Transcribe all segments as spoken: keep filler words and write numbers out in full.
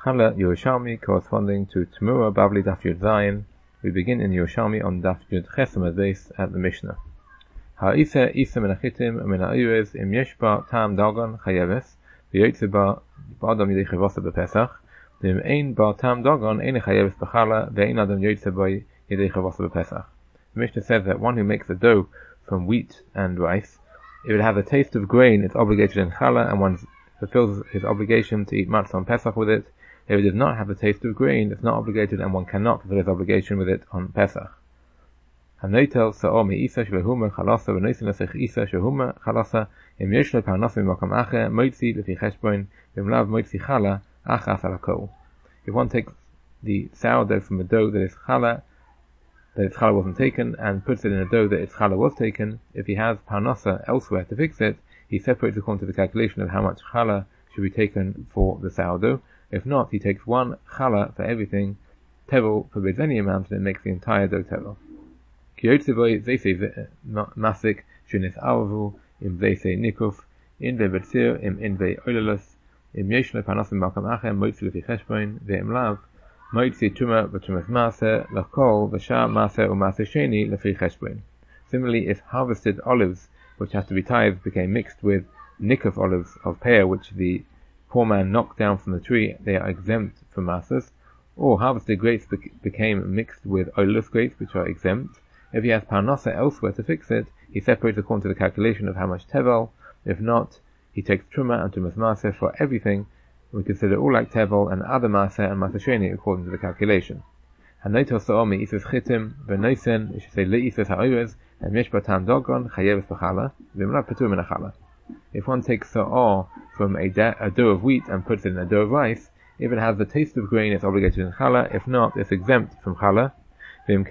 Chala Yerushalmi corresponding to Temura Bavli Daf Yud Zayin. We begin in Yerushalmi on Daf Yud Chesamad base at the Mishnah. Ha'isa isa min hachitim min ha'irez im yesh ba tam dagon chayeves v'yotze ba ba'adam yidei chavasa b'pesach v'im ein ba tam dagon ein chayeves b'chala v'ein adam yotze ba yidei chavasa b'pesach. The Mishnah says that one who makes a dough from wheat and rice, if it has a taste of grain, it's obligated in chala, and one fulfills his obligation to eat matzah on Pesach with it. If it does not have a taste of grain, it's not obligated, and one cannot fulfill his obligation with it on Pesach. Hanotel sa'or me'isa shlehuma chalasa v'noisin l'sech isa shehuma chalasa im yesh lo parnasa b'makam acher moitzi l'fi cheshbon v'imlav moitzi chala achas al hakol. If one takes the sourdough from a dough that is chala, that its chala wasn't taken, and puts it in a dough that its chala was taken, if he has parnasa elsewhere to fix it, he separates according to the calculation of how much chala should be taken for the sourdough. If not, he takes one chala for everything. Tevel forbids any amount, and it makes the entire dough tevel. Kiyotziboy zeise masik shunis avavu im zeise nikuf in ve betzir im in ve oilalus im yeshlo panasim malkam achem moitzi lefi cheshbon ve'im lav moitzi tuma v'tumas maser l'kol v'shar maser u'maser sheni lefi cheshbon. Similarly, if harvested olives, which have to be tithed, became mixed with nikuf olives of pear, which the poor man knocked down from the tree, they are exempt from masas. Or harvested grapes bec- became mixed with oilus grapes, which are exempt. If he has parnasa elsewhere to fix it, he separates according to the calculation of how much tevel. If not, he takes truma and tumas maser for everything. We consider all like tevel and other maser and maser sheni according to the calculation. Hanotel sa'omi isus chitim v'noisen, we should say le'isus ha'oirez, and mishpatam dogon chayeves b'chala v'imlav patur min ha'chala. If one takes sa'or from a, da- a dough of wheat and puts it in a dough of rice, if it has the taste of grain, it's obligated in chala. If not, it's exempt from chala. If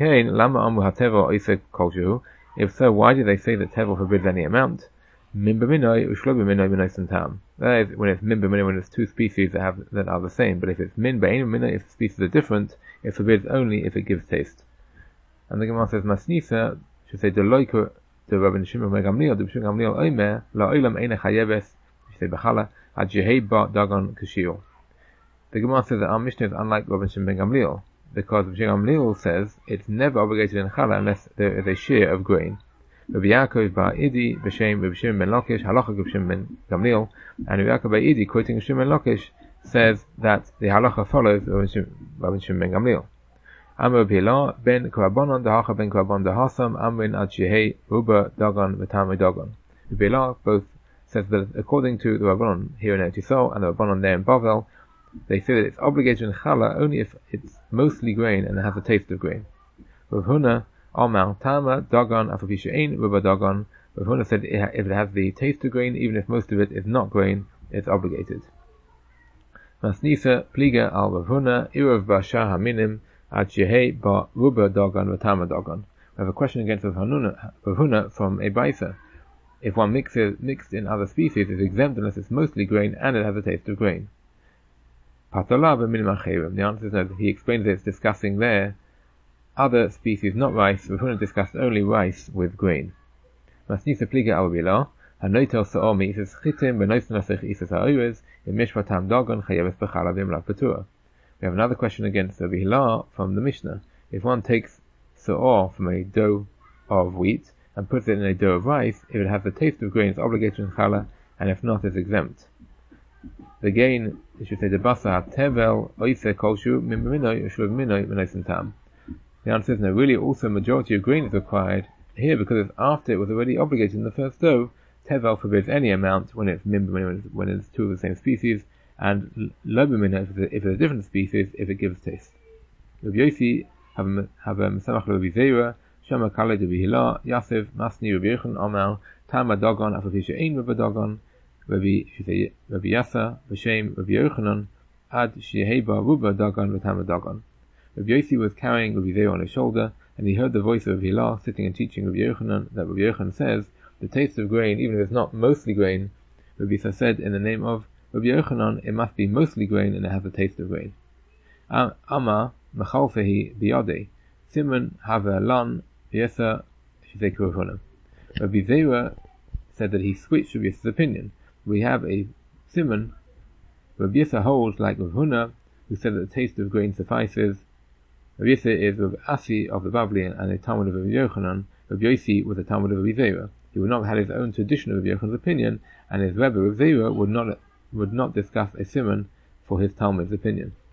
so, why do they say that tevel forbids any amount? That is, when it's min b'minoi, when it's two species that have that are the same. But if it's min b'ein b'minoi, if the species are different, it forbids only if it gives taste. And the Gemara says, Masnisa should say deloiku to Rabbi Shimon ben Gamliel, the Shimon Gamliel Omer la'olam eina chayeves, should say b'chala ad yehei ba dagon kashir. The Gemara says that our Mishnah is unlike Rabbi Shimon ben Gamliel, because Rabbi Shimon ben Gamliel says it's never obligated in chala unless there is a shear of grain. Rabbi Yaakov bar Idi b'shem Rabbi Shimon ben Lakish halacha Rabbi Shimon ben Gamliel, and Rabbi Yaakov bar Idi quoting Rabbi Shimon ben Lakish says that the halacha follows Rabbi Shimon ben Gamliel. Amr B'Hila ben Kurabanon dahacha ben Kurabon dahasam amrin ad shehei uba dagon v'tamei dagon. B'Hila both says that according to the Rabbanon here in Eretz Yisrael and the Rabbanon there in Bavel, they say that it's obligated in chala only if it's mostly grain and it has a taste of grain. Rav Huna Amar Tama Dagon Afapisha Ein Ruba Dagon. Rav Huna said if it has the taste of grain, even if most of it is not grain, it's obligated. Masnisa Pliga al Rav Huna Irav Bashar Haminim Ad Shehei Ba Ruba Dagon Vatama Dagon. We have a question against Rav Huna from a Baisa. If one mixes mixed in other species, it's exempt unless it's mostly grain and it has a taste of grain. The answer is no. He explains that it's discussing there other species, not rice. Rav Huna discussed only rice with grain. Masnisa pliga al bila hanotel sa'or me'isus chitim v'noisen l'sech isus ha'oirez im mishpatam dagon chayeves b'chala v'imlav patur. We have another question against Rabbi Hila from the Mishnah. If one takes sa'or from a dough of wheat and puts it in a dough of rice, if it has the taste of grain, it's obligated in chala, and if not, it's exempt. The gain, you should say, the basa tevel oise kolshu min b'minoi u'shluv minoi v'noisen tam. The answer is no. Really, also majority of grain is required here because it's after it was already obligated in the first dough. Tevel forbids any amount when it's min b'minoi, when it's two of the same species, and lo b'minoi if it's a different species, if it gives taste. Rabbi Yossi have a mesamach Rabbi Zera shama kale de Bihila Yasef Masni Rabbi Yochanan Amar Tama Dagon Afafisha Ein Rabbi Dagon Rabbi Rabbi Yasa V'Shem Rabbi Yochanan Ad Sheheba Ruba Dagon V'Tama Dagon. Rabbi Yossi was carrying Rabbi Zera on his shoulder, and he heard the voice of Hila sitting and teaching Rabbi Yochanan that Rabbi Yochanan says the taste of grain, even if it's not mostly grain, Rabbi Yasa said in the name of Rabbi Yochanan, it must be mostly grain and it has a taste of grain. Amma Mechalfehi Biyadeh Simon Hava Lan Yesa Shizek Rav Huna. Rabbi Zera said that he switched Rabbi Yasa's opinion. We have a simon. Rabbi Yasa holds like Rav Huna who said that the taste of grain suffices. Rav Yisrael is Rav Asi of the Babli and a Talmud of Rav Yochanan. Rav Yossi was a Talmud of Rav Zera. He would not have had his own tradition of Rav Yochanan's opinion, and his Rebbe Rav Zera would not would not discuss a simon for his Talmud's opinion.